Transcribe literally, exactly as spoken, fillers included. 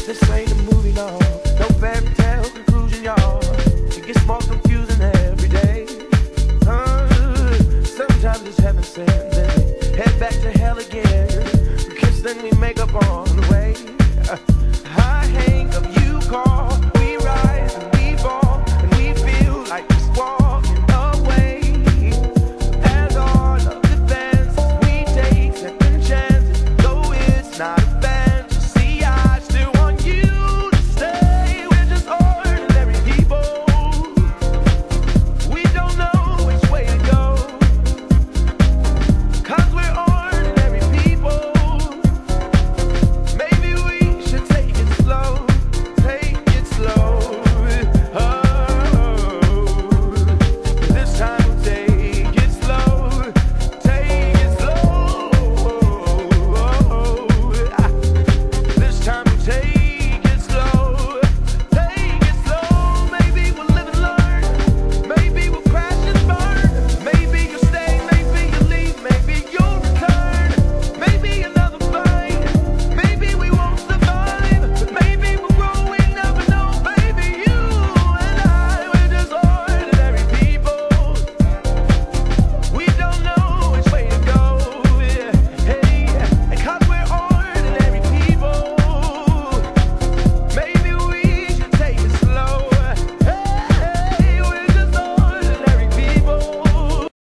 This ain't a movie, no. No fairy tale conclusion, y'all. It gets more confusing every day. Uh, sometimes it's heaven sent, then we head back to hell again. We kiss, then we make up on the way. Uh,